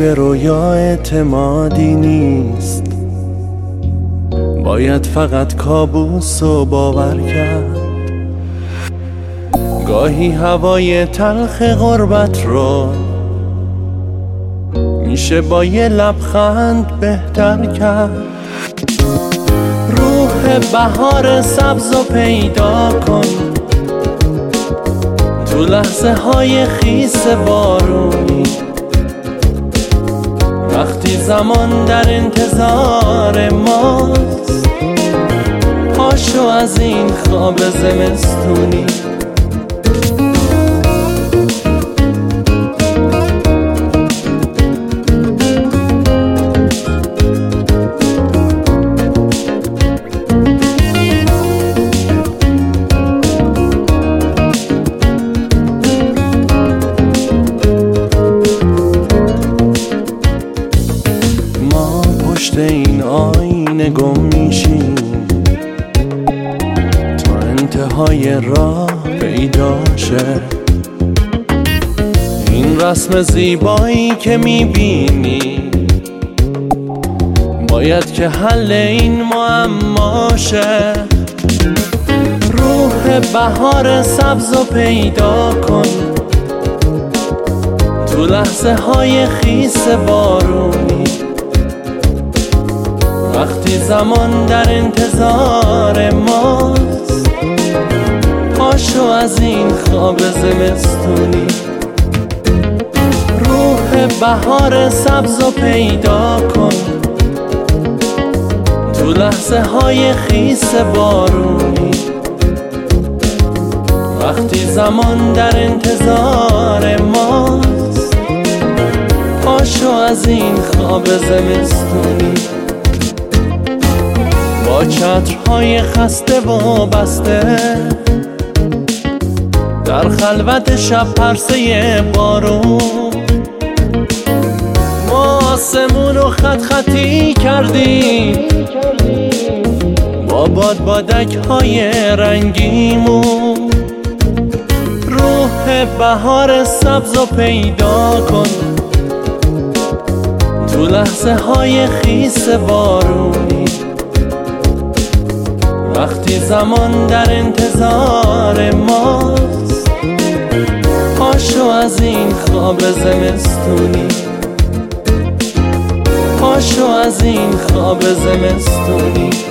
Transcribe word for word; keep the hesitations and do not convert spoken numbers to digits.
به رویا اعتمادی نیست، باید فقط کابوس و باور کرد. گاهی هوای تلخ غربت رو میشه با یه لبخند بهتر کرد. روح بهار سبز رو پیدا کن تو لحظه های خیس بارونی، وقتی زمان در انتظار ماست. پاشو از این خواب زمستونی. این آینه گم میشیم تا انتهای راه پیدا شه. این رسم زیبایی که میبینی باید که حل این معما شه. روح بهار سبز رو پیدا کن تو لحظه های خیس بارونی، وقتی زمان در انتظار ماست. پاشو از این خواب زمستونی. روح بهار سبز رو پیدا کن تو لحظه های خیس بارونی، وقتی زمان در انتظار ماست. پاشو از این خواب زمستونی. با چترهای خسته و بسته در خلوت شب پرسه بارون، ما آسمون رو خط خطی کردیم با باد بادک های رنگیمون. روح بهار سبز رو پیدا کن تو لحظه های خیس بارونی، وقتی زمان در انتظار ماست. پاشو از این خواب زمستونی. پاشو از این خواب زمستونی.